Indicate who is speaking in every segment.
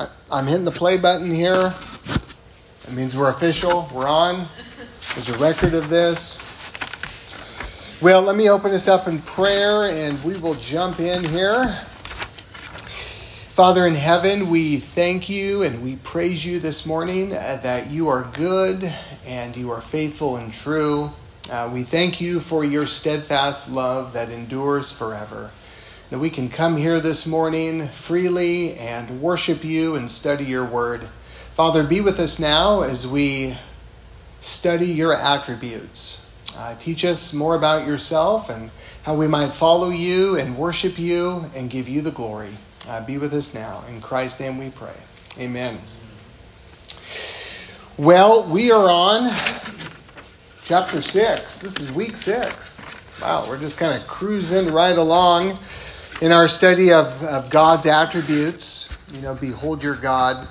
Speaker 1: I'm hitting the play button here. It means we're official. We're on. There's a record of this. Well, let me open this up in prayer and we will jump in here. Father in heaven, we thank you and we praise you this morning that you are good and you are faithful and true. We thank you for your steadfast love that endures forever. That we can come here this morning freely and worship you and study your word. Father, be with us now as we study your attributes. Teach us more about yourself and how we might follow you and worship you and give you the glory. Be with us now. In Christ's name we pray. Amen. Well, we are on chapter 6. This is week 6. Wow, we're just kind of cruising right along in our study of God's attributes. Behold your God.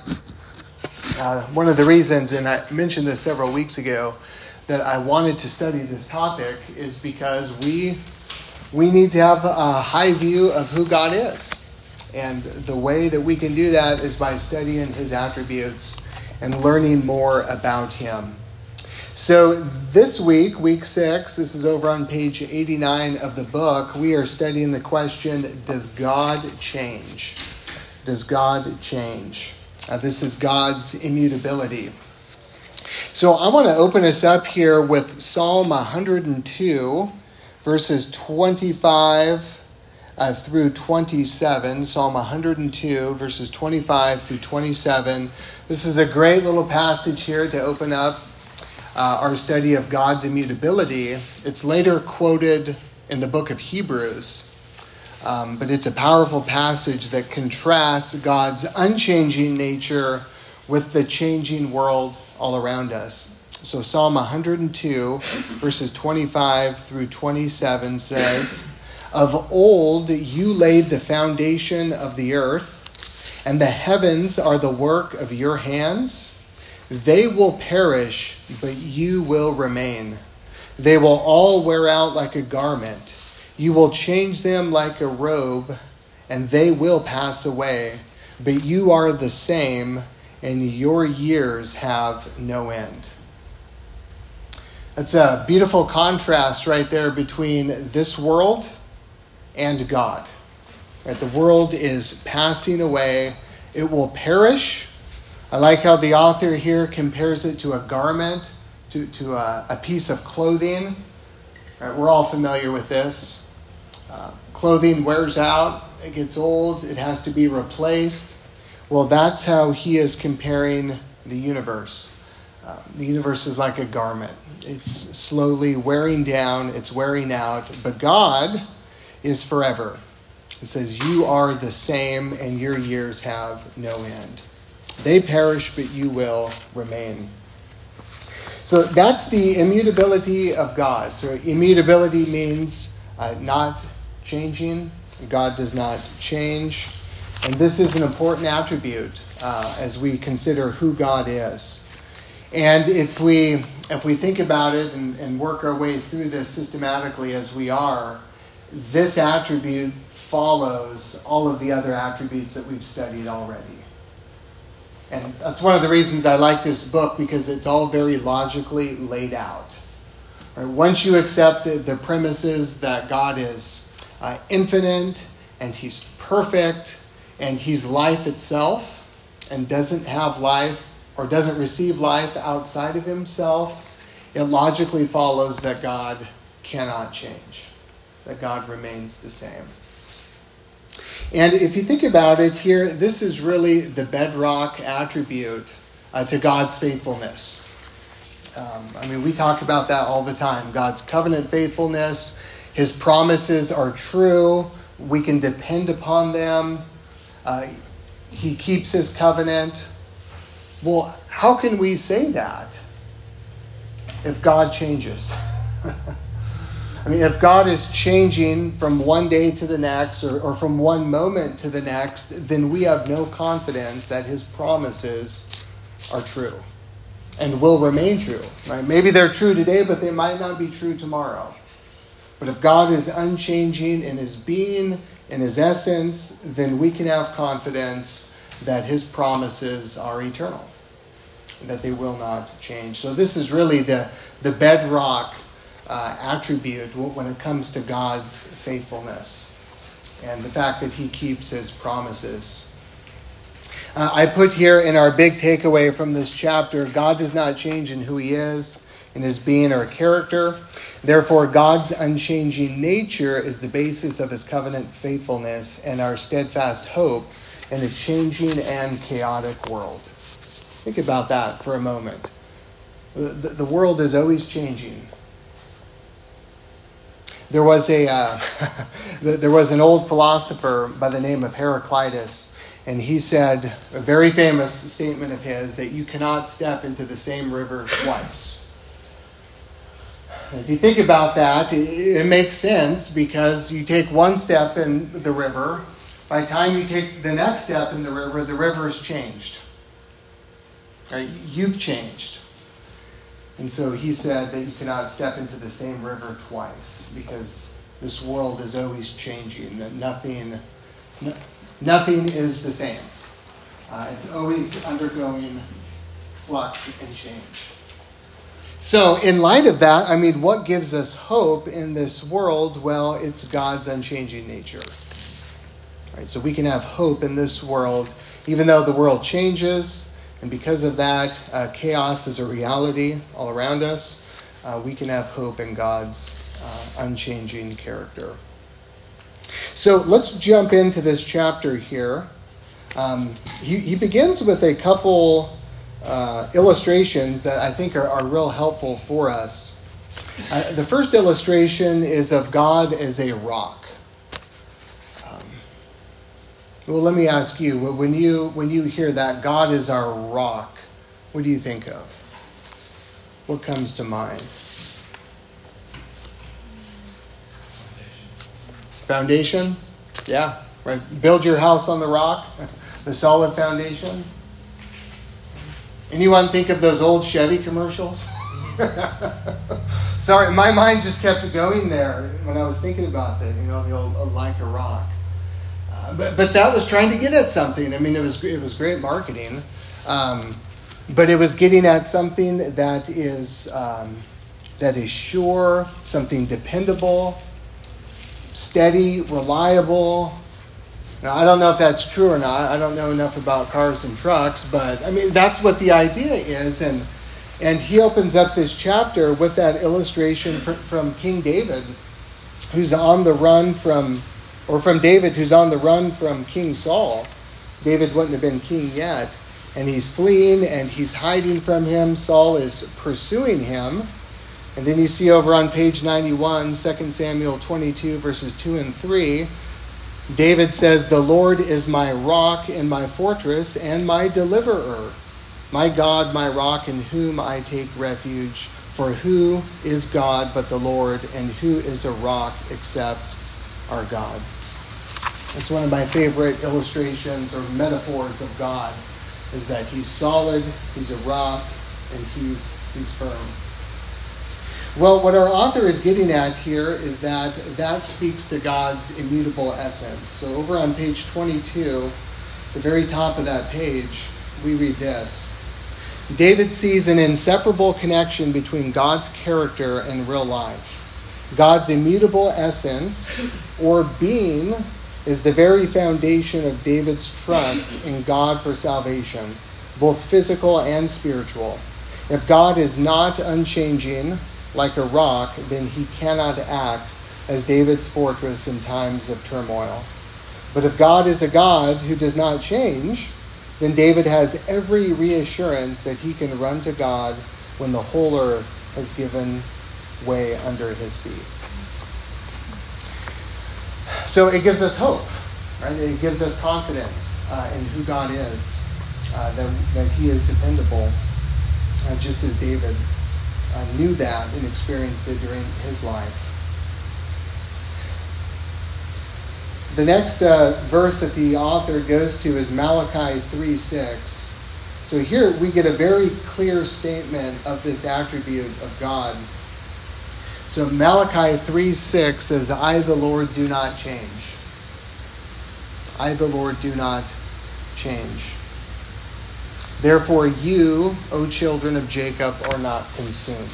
Speaker 1: One of the reasons, and I mentioned this several weeks ago, that I wanted to study this topic is because we need to have a high view of who God is. And the way that we can do that is by studying his attributes and learning more about him. So this week, week 6, this is over on page 89 of the book, we are studying the question, does God change? Does God change? This is God's immutability. So I want to open us up here with Psalm 102, verses 25 through 27. Psalm 102, verses 25 through 27. This is a great little passage here to open up our study of God's immutability. It's later quoted in the book of Hebrews, but it's a powerful passage that contrasts God's unchanging nature with the changing world all around us. So Psalm 102, verses 25 through 27 says, "Of old you laid the foundation of the earth, and the heavens are the work of your hands. They will perish, but you will remain. They will all wear out like a garment. You will change them like a robe, and they will pass away. But you are the same, and your years have no end." That's a beautiful contrast right there between this world and God. Right? The world is passing away. It will perish. I like how the author here compares it to a garment, to a piece of clothing. Right? We're all familiar with this. Clothing wears out. It gets old. It has to be replaced. Well, that's how he is comparing the universe. The universe is like a garment. It's slowly wearing down. It's wearing out. But God is forever. It says, you are the same and your years have no end. They perish, but you will remain. So that's the immutability of God. So immutability means not changing. God does not change. And this is an important attribute as we consider who God is. And if we think about it and work our way through this systematically as we are, this attribute follows all of the other attributes that we've studied already. And that's one of the reasons I like this book, because it's all very logically laid out. Right? Once you accept the premises that God is infinite and he's perfect and he's life itself and doesn't have life or doesn't receive life outside of himself, it logically follows that God cannot change, that God remains the same. And if you think about it here, this is really the bedrock attribute to God's faithfulness. We talk about that all the time. God's covenant faithfulness, his promises are true. We can depend upon them. He keeps his covenant. Well, how can we say that if God changes? If God is changing from one day to the next or from one moment to the next, then we have no confidence that his promises are true and will remain true. Right? Maybe they're true today, but they might not be true tomorrow. But if God is unchanging in his being, in his essence, then we can have confidence that his promises are eternal, that they will not change. So this is really the bedrock attribute when it comes to God's faithfulness and the fact that he keeps his promises. I put here in our big takeaway from this chapter, God does not change in who he is, in his being or character. Therefore, God's unchanging nature is the basis of his covenant faithfulness and our steadfast hope in a changing and chaotic world. Think about that for a moment. The world is always changing. There was an old philosopher by the name of Heraclitus, and he said, a very famous statement of his, that you cannot step into the same river twice. If you think about that, it makes sense, because you take one step in the river, by the time you take the next step in the river has changed. Right? You've changed. And so he said that you cannot step into the same river twice, because this world is always changing. Nothing is the same. It's always undergoing flux and change. So in light of that, what gives us hope in this world? Well, it's God's unchanging nature. Right? So we can have hope in this world, even though the world changes. And because of that, chaos is a reality all around us. We can have hope in God's unchanging character. So let's jump into this chapter here. He begins with a couple illustrations that I think are real helpful for us. The first illustration is of God as a rock. Well, let me ask you, when you hear that God is our rock, what do you think of? What comes to mind? Foundation? Yeah, right. Build your house on the rock, the solid foundation. Anyone think of those old Chevy commercials? Sorry, my mind just kept going there when I was thinking about that, the old like a rock. But that was trying to get at something. It was great marketing, but it was getting at something that is sure, something dependable, steady, reliable. Now, I don't know if that's true or not. I don't know enough about cars and trucks, but that's what the idea is. And he opens up this chapter with that illustration from King David, who's on the run from David, who's on the run from King Saul. David wouldn't have been king yet. And he's fleeing and he's hiding from him. Saul is pursuing him. And then you see over on page 91, 2 Samuel 22, verses 2 and 3, David says, "The Lord is my rock and my fortress and my deliverer, my God, my rock, in whom I take refuge. For who is God but the Lord, and who is a rock except our God?" It's one of my favorite illustrations or metaphors of God, is that he's solid, he's a rock, and he's firm. Well, what our author is getting at here is that speaks to God's immutable essence. So over on page 22, the very top of that page, we read this. David sees an inseparable connection between God's character and real life. God's immutable essence, or being, is the very foundation of David's trust in God for salvation, both physical and spiritual. If God is not unchanging, like a rock, then he cannot act as David's fortress in times of turmoil. But if God is a God who does not change, then David has every reassurance that he can run to God when the whole earth has given way under his feet. So it gives us hope, right? It gives us confidence in who God is, that he is dependable, just as David knew that and experienced it during his life. The next verse that the author goes to is Malachi 3:6. So here we get a very clear statement of this attribute of God. So Malachi 3:6 says, "I, the Lord, do not change. I, the Lord, do not change. Therefore you, O children of Jacob, are not consumed.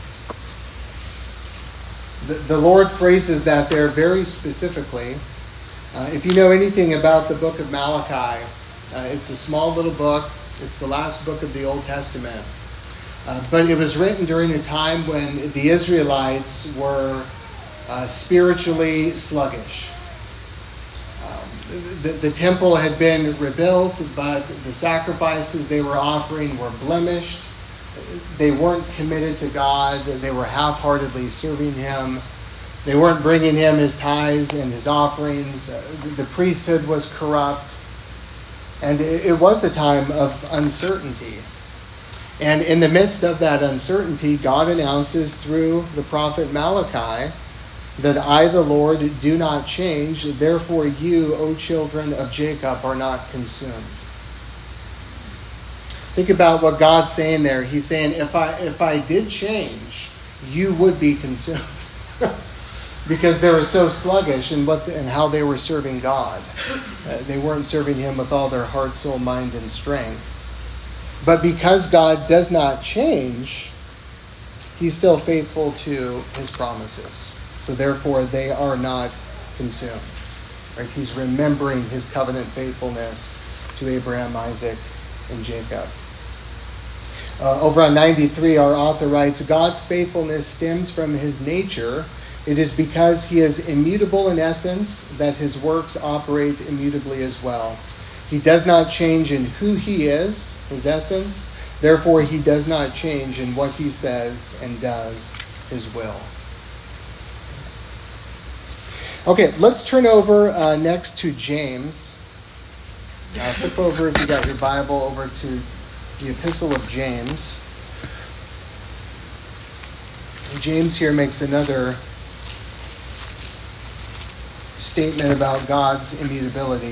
Speaker 1: The Lord phrases that there very specifically. If you know anything about the book of Malachi, it's a small little book. It's the last book of the Old Testament. But it was written during a time when the Israelites were spiritually sluggish. The temple had been rebuilt, but the sacrifices they were offering were blemished. They weren't committed to God. They were half-heartedly serving Him. They weren't bringing Him His tithes and His offerings. The priesthood was corrupt. And it was a time of uncertainty. And in the midst of that uncertainty, God announces through the prophet Malachi that I, the Lord, do not change. Therefore you, O children of Jacob, are not consumed. Think about what God's saying there. He's saying, if I did change, you would be consumed. Because they were so sluggish in how they were serving God. They weren't serving Him with all their heart, soul, mind, and strength. But because God does not change, He's still faithful to His promises. So therefore, they are not consumed. Right? He's remembering His covenant faithfulness to Abraham, Isaac, and Jacob. Over on 93, our author writes, God's faithfulness stems from His nature. It is because He is immutable in essence that His works operate immutably as well. He does not change in who He is, His essence. Therefore, He does not change in what He says and does, His will. Okay, let's turn over next to James. Flip over, if you got your Bible, over to the Epistle of James. James here makes another statement about God's immutability.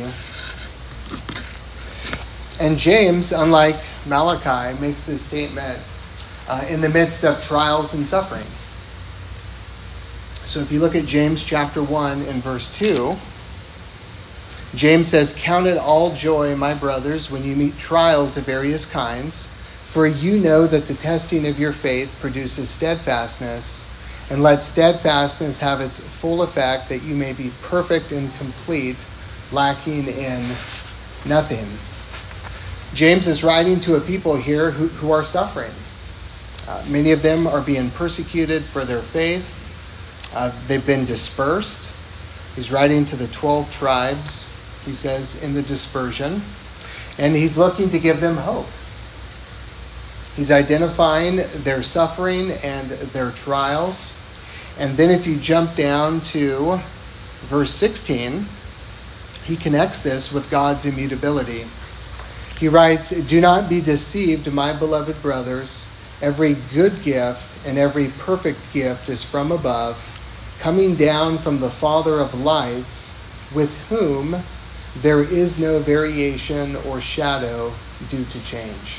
Speaker 1: And James, unlike Malachi, makes this statement in the midst of trials and suffering. So if you look at James chapter 1 and verse 2, James says, Count it all joy, my brothers, when you meet trials of various kinds, for you know that the testing of your faith produces steadfastness, and let steadfastness have its full effect, that you may be perfect and complete, lacking in nothing. James is writing to a people here who are suffering. Many of them are being persecuted for their faith. They've been dispersed. He's writing to the 12 tribes, he says, in the dispersion. And he's looking to give them hope. He's identifying their suffering and their trials. And then if you jump down to verse 16, he connects this with God's immutability. He writes, Do not be deceived, my beloved brothers. Every good gift and every perfect gift is from above, coming down from the Father of lights, with whom there is no variation or shadow due to change.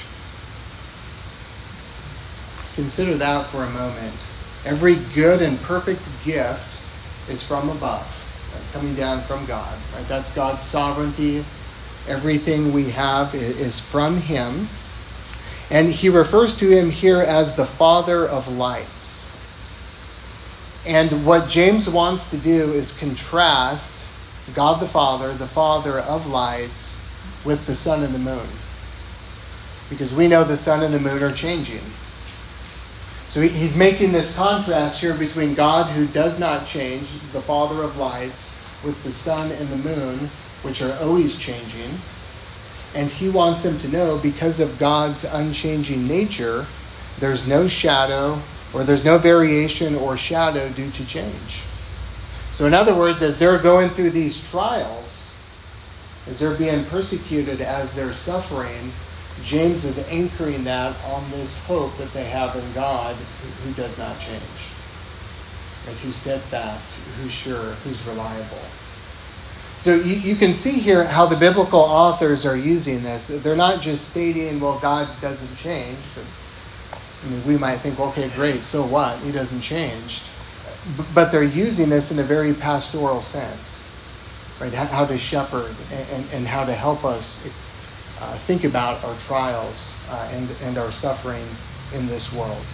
Speaker 1: Consider that for a moment. Every good and perfect gift is from above, right? Coming down from God. Right? That's God's sovereignty. Everything we have is from Him. And he refers to Him here as the Father of lights. And what James wants to do is contrast God the Father of lights, with the sun and the moon. Because we know the sun and the moon are changing. So he's making this contrast here between God, who does not change, the Father of lights, with the sun and the moon, which are always changing. And he wants them to know, because of God's unchanging nature, there's no shadow, or there's no variation or shadow due to change. So in other words, as they're going through these trials, as they're being persecuted, as they're suffering, James is anchoring that on this hope that they have in God, who does not change. Right? Who's steadfast, who's sure, who's reliable. So you can see here how the biblical authors are using this. They're not just stating, well, God doesn't change, because we might think, okay, great, so what? He doesn't change. But they're using this in a very pastoral sense, right? How to shepherd and how to help us think about our trials and our suffering in this world.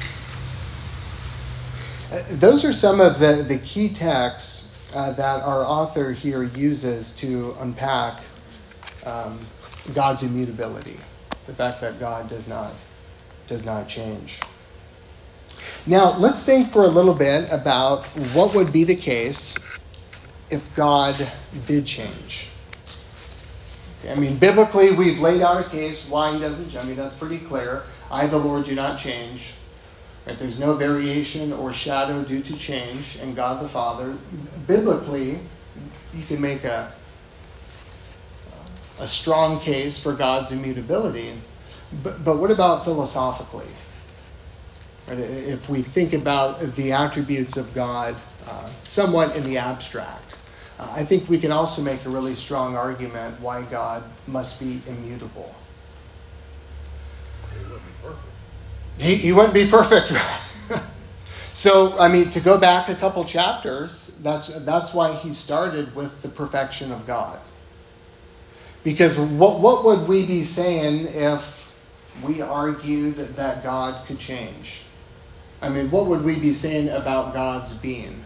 Speaker 1: Those are some of the key texts that our author here uses to unpack God's immutability, the fact that God does not change. Now, let's think for a little bit about what would be the case if God did change. I mean, biblically, we've laid out a case why he doesn't change. I mean, that's pretty clear. I, the Lord, do not change. Right? There's no variation or shadow due to change in God the Father. Biblically, you can make a strong case for God's immutability. But what about philosophically? Right? If we think about the attributes of God somewhat in the abstract, I think we can also make a really strong argument why God must be immutable.
Speaker 2: He wouldn't be perfect.
Speaker 1: He wouldn't be perfect. So, I mean, to go back a couple chapters, that's why he started with the perfection of God. Because what would we be saying if we argued that God could change? I mean, what would we be saying about God's being?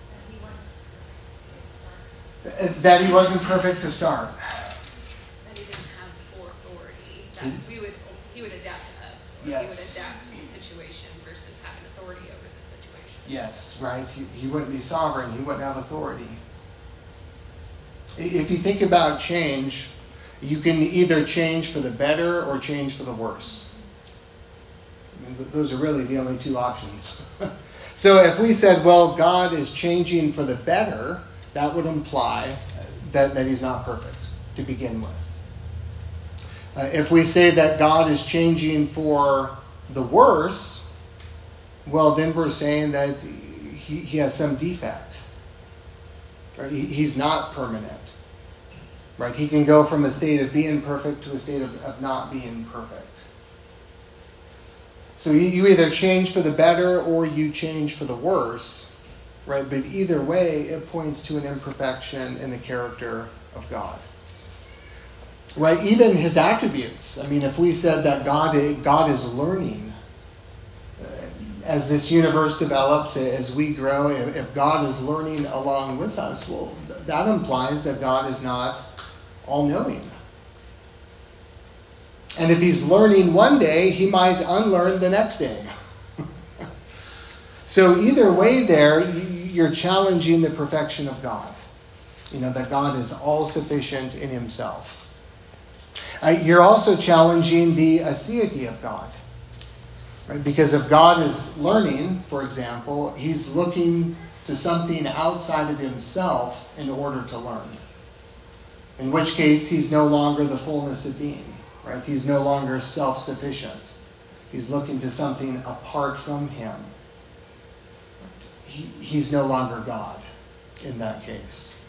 Speaker 1: That he wasn't perfect to start.
Speaker 3: That he didn't have full authority. That he would adapt to us.
Speaker 1: Yes.
Speaker 3: He would adapt to the situation versus having authority over the situation.
Speaker 1: Yes, right. He wouldn't be sovereign. He wouldn't have authority. If you think about change, you can either change for the better or change for the worse. I mean, those are really the only two options. So if we said, well, God is changing for the better, that would imply that he's not perfect to begin with. If we say that God is changing for the worse, well, then we're saying that he has some defect. Or he's not permanent. Right? He can go from a state of being perfect to a state of not being perfect. So you either change for the better or you change for the worse. Right, but either way, it points to an imperfection in the character of God. Right, even his attributes. I mean, if we said that God is learning, as this universe develops, as we grow, if God is learning along with us, well, that implies that God is not all-knowing. And if he's learning one day, he might unlearn the next day. So either way there, you're challenging the perfection of God. You know, that God is all-sufficient in himself. You're also challenging the aseity of God. Right? Because if God is learning, for example, he's looking to something outside of himself in order to learn. In which case, he's no longer the fullness of being. Right? He's no longer self-sufficient. He's looking to something apart from him. He's no longer God in that case.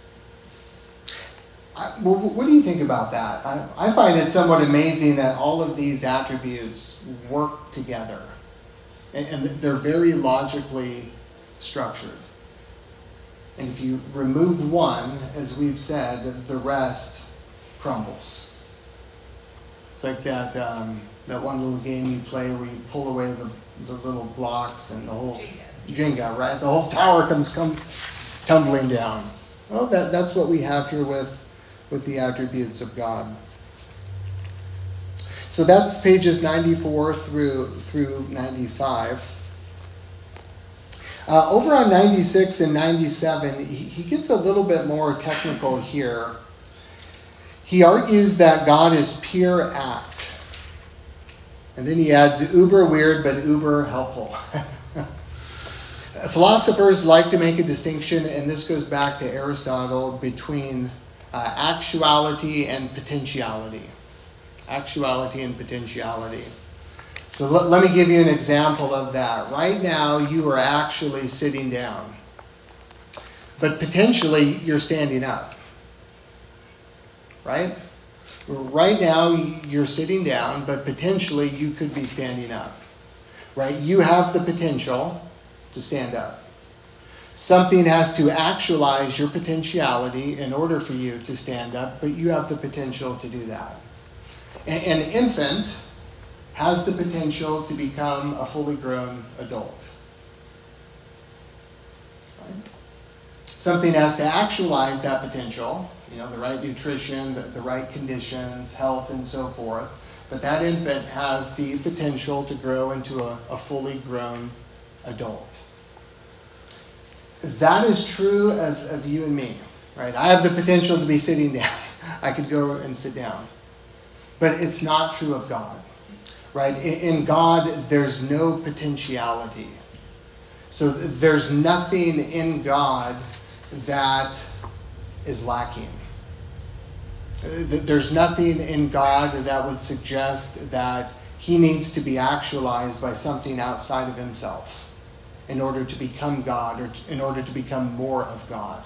Speaker 1: What do you think about that? I find it somewhat amazing that all of these attributes work together. And they're very logically structured. And if you remove one, as we've said, the rest crumbles. It's like that one little game you play where you pull away the little blocks and the whole... Jenga, right? The whole tower comes tumbling down. Well, that's what we have here with the attributes of God. So that's pages 94 through 95. Over on 96 and 97, he gets a little bit more technical here. He argues that God is pure act. And then he adds uber weird but uber helpful. Philosophers like to make a distinction, and this goes back to Aristotle, between actuality and potentiality. Actuality and potentiality. So let me give you an example of that. Right now, you are actually sitting down. But potentially, you're standing up. Right? Right now, you're sitting down, but potentially, you could be standing up. Right? You have the potential to stand up. Something has to actualize your potentiality in order for you to stand up, but you have the potential to do that. An infant has the potential to become a fully grown adult. Right? Something has to actualize that potential, the right nutrition, the right conditions, health, and so forth. But that infant has the potential to grow into a fully grown adult. That is true of you and me, right? I have the potential to be sitting down. I could go and sit down. But it's not true of God, right? In God, there's no potentiality. So there's nothing in God that is lacking. There's nothing in God that would suggest that he needs to be actualized by something outside of himself in order to become God or in order to become more of God.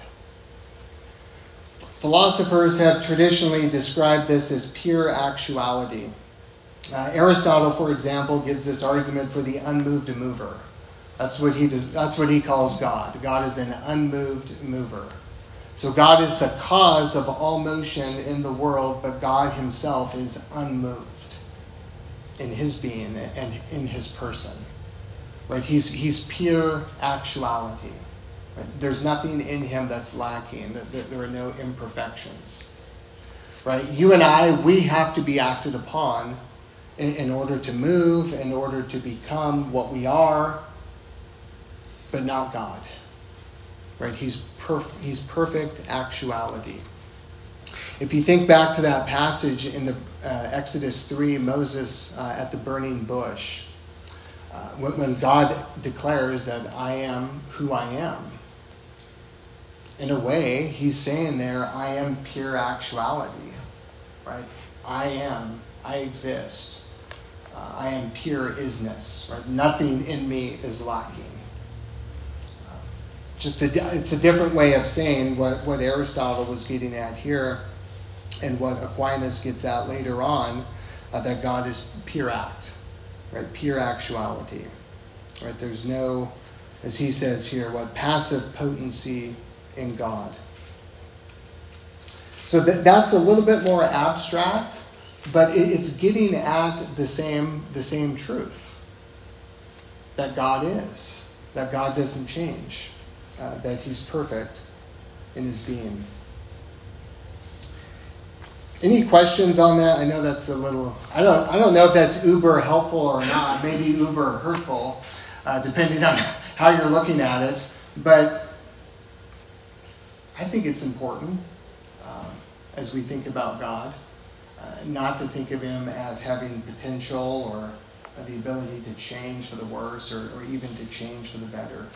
Speaker 1: Philosophers have traditionally described this as pure actuality. Aristotle, for example, gives this argument for the unmoved mover. That's what he calls God. God is an unmoved mover. So God is the cause of all motion in the world, but God himself is unmoved in his being and in his person. Right? He's pure actuality. Right? There's nothing in him that's lacking. There are no imperfections. Right? You and I, we have to be acted upon in order to move, in order to become what we are, but not God. Right? He's perfect actuality. If you think back to that passage in the Exodus 3, Moses at the burning bush, when God declares that I am who I am, in a way, he's saying there, I am pure actuality. Right? I exist. I am pure isness. Right? Nothing in me is lacking. It's a different way of saying what Aristotle was getting at here and what Aquinas gets at later on, that God is pure act, right? Pure actuality. Right? There's no, as he says here, passive potency in God. So that's a little bit more abstract, but it's getting at the same truth. That God is. That God doesn't change. That he's perfect in his being. Any questions on that? I know that's a little, I don't know if that's uber helpful or not, maybe uber hurtful, depending on how you're looking at it. But I think it's important as we think about God, not to think of him as having potential or the ability to change for the worse or even to change for the better.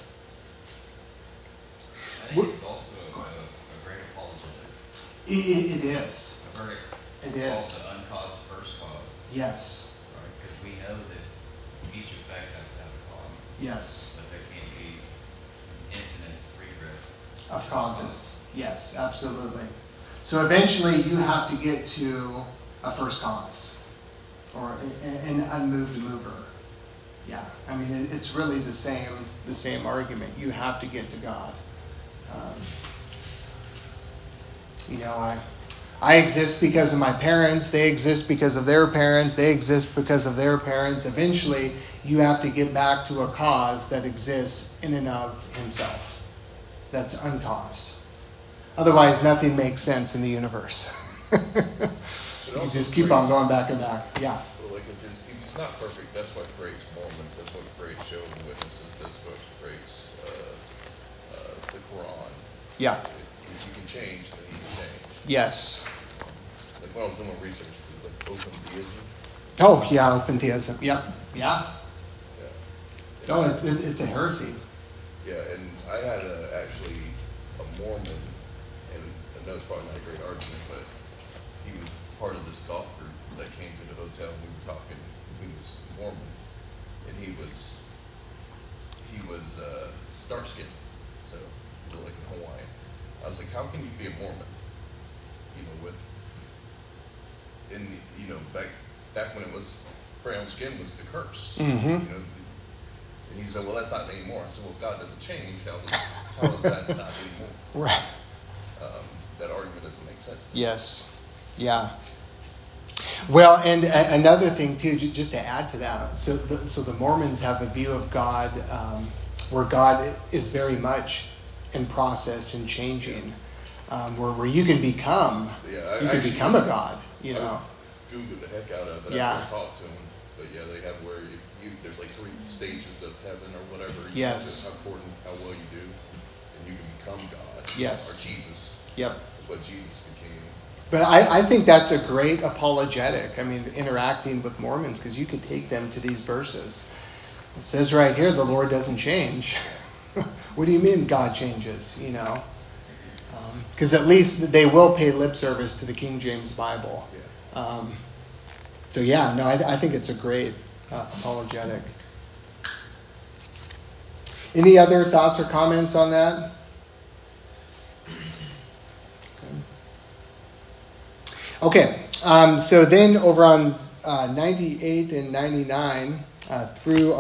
Speaker 2: I think it's also a great apologetic.
Speaker 1: It is.
Speaker 2: A verdict.
Speaker 1: It is.
Speaker 2: Also uncaused first cause.
Speaker 1: Yes.
Speaker 2: Right? Because we know that each effect has to have a cause.
Speaker 1: Yes.
Speaker 2: But there can't be infinite regress
Speaker 1: Of causes. Yes, absolutely. So eventually you have to get to a first cause or an unmoved mover. Yeah. I mean, it's really the same argument. You have to get to God. I exist because of my parents. They exist because of their parents. They exist because of their parents. Eventually, you have to get back to a cause that exists in and of himself. That's uncaused. Otherwise, nothing makes sense in the universe. You just keep on going back and back. Yeah.
Speaker 4: Well, if he's not perfect, that's what creates Mormons. That's what creates Jehovah's Witnesses. That's what creates the Quran.
Speaker 1: Yeah.
Speaker 4: If you can change, then he can change.
Speaker 1: Yes.
Speaker 4: Like when I was doing my research, like open theism.
Speaker 1: Oh, yeah, open theism. Yep. Yeah.
Speaker 4: Yeah.
Speaker 1: Oh, it's a heresy.
Speaker 4: Yeah, and I had actually a Mormon, and I know it's probably not a great argument, but he was part of this golf group that came to the hotel, and we were talking. He was Mormon, and he was dark skinned, so he was like in Hawaii. I was like, how can you be a Mormon? Back when it was brown skin was the curse.
Speaker 1: Mm-hmm.
Speaker 4: And he said, well, that's not anymore. I said, well, God doesn't change. How is that not anymore?
Speaker 1: Right.
Speaker 4: That argument doesn't make sense.
Speaker 1: Yes. Yeah. Well, and another thing too, just to add to that, so the Mormons have a view of God where God is very much in process and changing, where you can become become a God, you know.
Speaker 4: Googled the heck out of it.
Speaker 1: Yeah.
Speaker 4: I talked to them, but yeah, they have where there's like 3 stages of heaven or whatever.
Speaker 1: Yes.
Speaker 4: How well you do, and you can become God.
Speaker 1: Yes.
Speaker 4: Or Jesus.
Speaker 1: Yep.
Speaker 4: That's what Jesus became.
Speaker 1: But I think that's a great apologetic. I mean, interacting with Mormons, because you could take them to these verses. It says right here, the Lord doesn't change. What do you mean God changes? You know, because at least they will pay lip service to the King James Bible.
Speaker 4: Yeah.
Speaker 1: So yeah, no, I think it's a great apologetic. Any other thoughts or comments on that? Okay, so then over on 98 and 99 through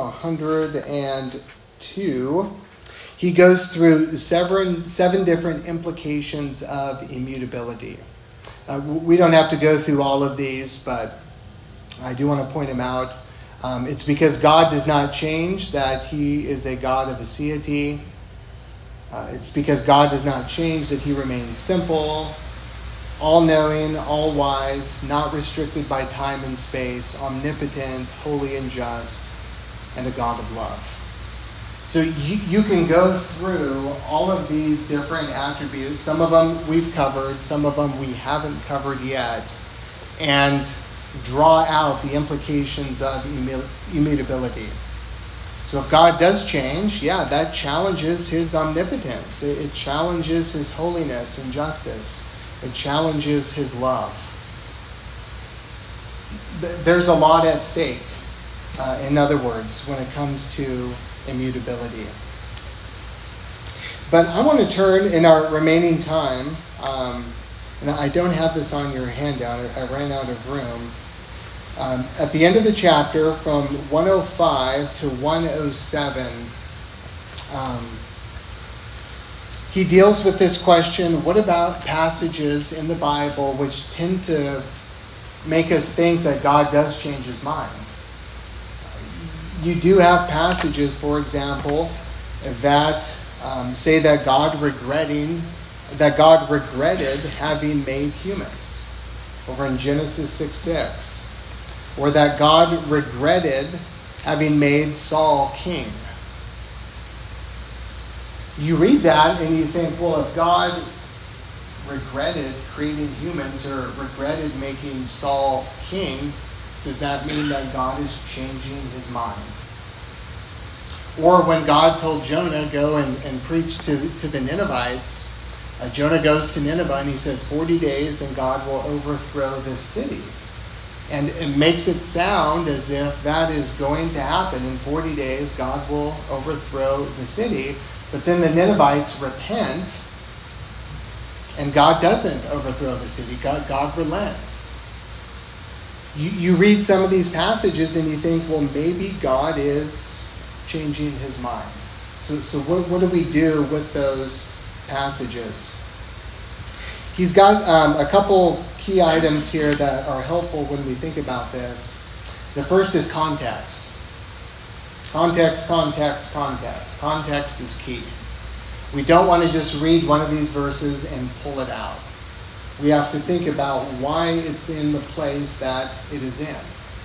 Speaker 1: 102, he goes through seven different implications of immutability. We don't have to go through all of these, but I do want to point them out. It's because God does not change that he is a God of aseity. It's because God does not change that he remains simple, all-knowing, all-wise, not restricted by time and space, omnipotent, holy and just, and a God of love. So you can go through all of these different attributes. Some of them we've covered, some of them we haven't covered yet, and draw out the implications of immutability. So if God does change, yeah, that challenges his omnipotence. It challenges his holiness and justice. It challenges his love. There's a lot at stake, in other words, when it comes to immutability. But I want to turn in our remaining time, and I don't have this on your handout, I ran out of room. At the end of the chapter, from 105 to 107, he deals with this question: what about passages in the Bible which tend to make us think that God does change his mind? You do have passages, for example, that say that God regretted having made humans, over in Genesis 6:6, or that God regretted having made Saul king. You read that and you think, well, if God regretted creating humans or regretted making Saul king, does that mean that God is changing his mind? Or when God told Jonah, go and preach to the Ninevites, Jonah goes to Nineveh and he says 40 days and God will overthrow this city. And it makes it sound as if that is going to happen. In 40 days, God will overthrow the city. But then the Ninevites repent, and God doesn't overthrow the city. God relents. You read some of these passages and you think, well, maybe God is changing his mind. So what do we do with those passages? He's got a couple key items here that are helpful when we think about this. The first is context. Context. Context is key. We don't want to just read one of these verses and pull it out. We have to think about why it's in the place that it is in.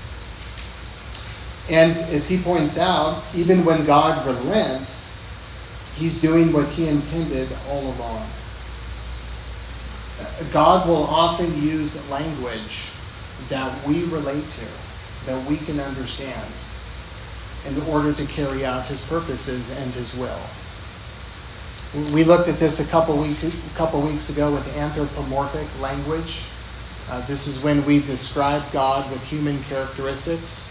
Speaker 1: And as he points out, even when God relents, he's doing what he intended all along. God will often use language that we relate to, that we can understand, in order to carry out his purposes and his will. We looked at this a couple weeks ago with anthropomorphic language. This is when we describe God with human characteristics.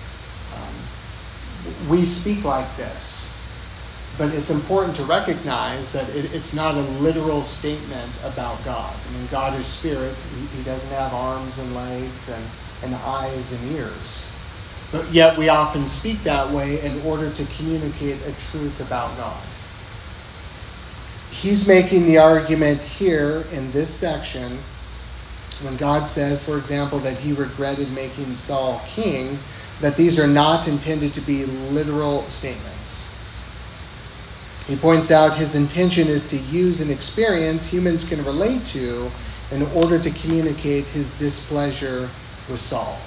Speaker 1: We speak like this, but it's important to recognize that it's not a literal statement about God. I mean, God is spirit. He doesn't have arms and legs and eyes and ears. But yet we often speak that way in order to communicate a truth about God. He's making the argument here in this section When God says, for example, that he regretted making Saul king, that these are not intended to be literal statements. He points out his intention is to use an experience humans can relate to in order to communicate his displeasure with Saul.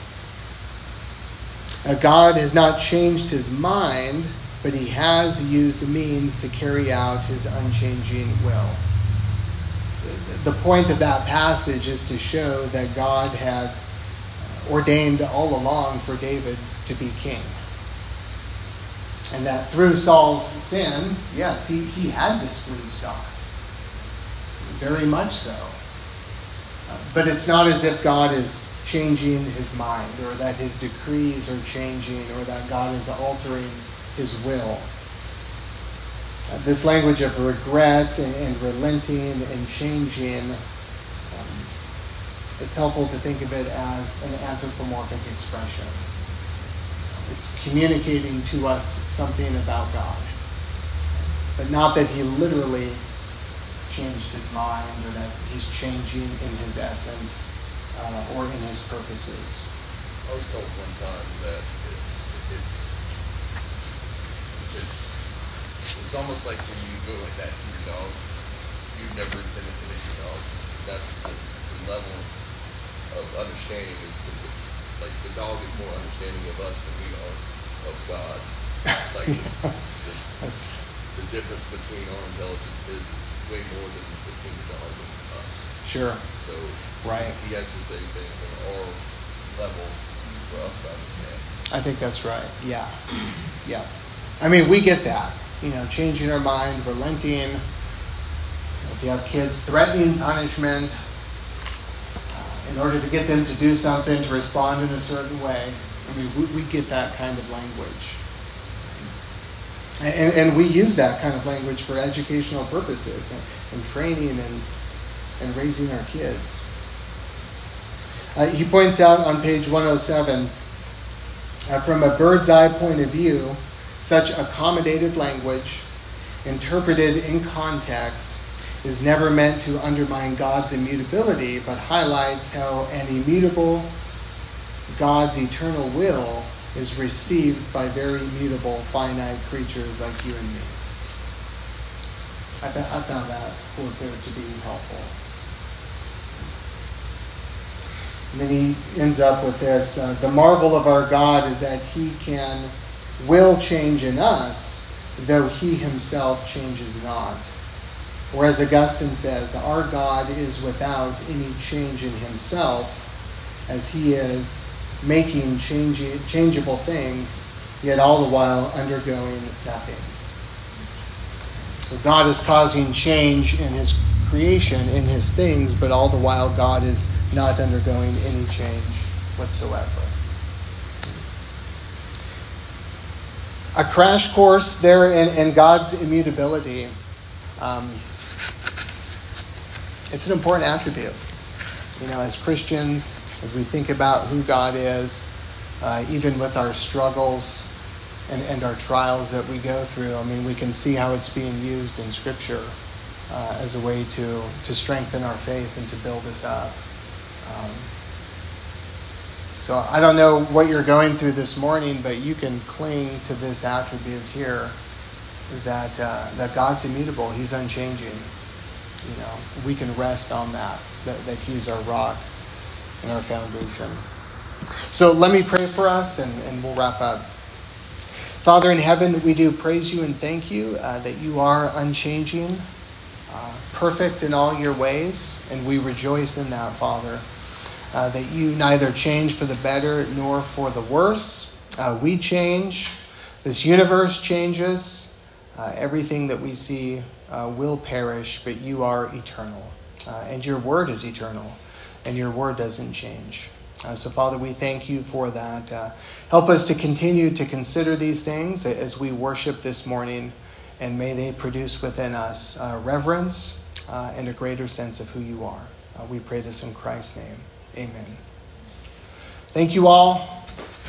Speaker 1: God has not changed his mind, but he has used a means to carry out his unchanging will. The point of that passage is to show that God had ordained all along for David to be king. And that through Saul's sin, yes, he had displeased God. Very much so. But it's not as if God is changing his mind, or that his decrees are changing, or that God is altering his will. This language of regret and relenting and changing, it's helpful to think of it as an anthropomorphic expression. It's communicating to us something about God. But not that he literally changed his mind, or that he's changing in his essence or in his purposes.
Speaker 4: I was told one time that it's almost like when you go like that to your dog, you never intended to hit your dog. That's the level of understanding is like the dog is more understanding of us than we are of God. Like
Speaker 1: That's
Speaker 4: the difference between our intelligence is way more than between the dog and us.
Speaker 1: sure.
Speaker 4: So
Speaker 1: Right.
Speaker 4: he has to say things on our level for us to understand.
Speaker 1: I think that's right. Yeah. Yeah. I mean, we get that. Changing our mind, relenting. If you have kids, threatening punishment in order to get them to do something, to respond in a certain way. I mean, we get that kind of language. And we use that kind of language for educational purposes and training and raising our kids. He points out on page 107, from a bird's eye point of view, such accommodated language, interpreted in context, is never meant to undermine God's immutability, but highlights how an immutable God's eternal will is received by very mutable, finite creatures like you and me. I found that quote there to be helpful. And then he ends up with this, the marvel of our God is that he will change in us, though he himself changes not. Or as Augustine says, our God is without any change in himself, as he is making changeable things, yet all the while undergoing nothing. So God is causing change in his creation, in his things, but all the while God is not undergoing any change whatsoever. A crash course there in God's immutability. It's an important attribute. As Christians, as we think about who God is, even with our struggles and our trials that we go through, we can see how it's being used in Scripture as a way to strengthen our faith and to build us up. So I don't know what you're going through this morning, but you can cling to this attribute here, that God's immutable. He's unchanging. We can rest on that He's our rock and our foundation. So let me pray for us, and we'll wrap up. Father in heaven, we do praise you and thank you that you are unchanging, perfect in all your ways, and we rejoice in that, Father. That you neither change for the better nor for the worse. We change. This universe changes. Everything that we see will perish, but you are eternal. And your word is eternal, and your word doesn't change. So, Father, we thank you for that. Help us to continue to consider these things as we worship this morning, and may they produce within us reverence and a greater sense of who you are. We pray this in Christ's name. Amen. Thank you all.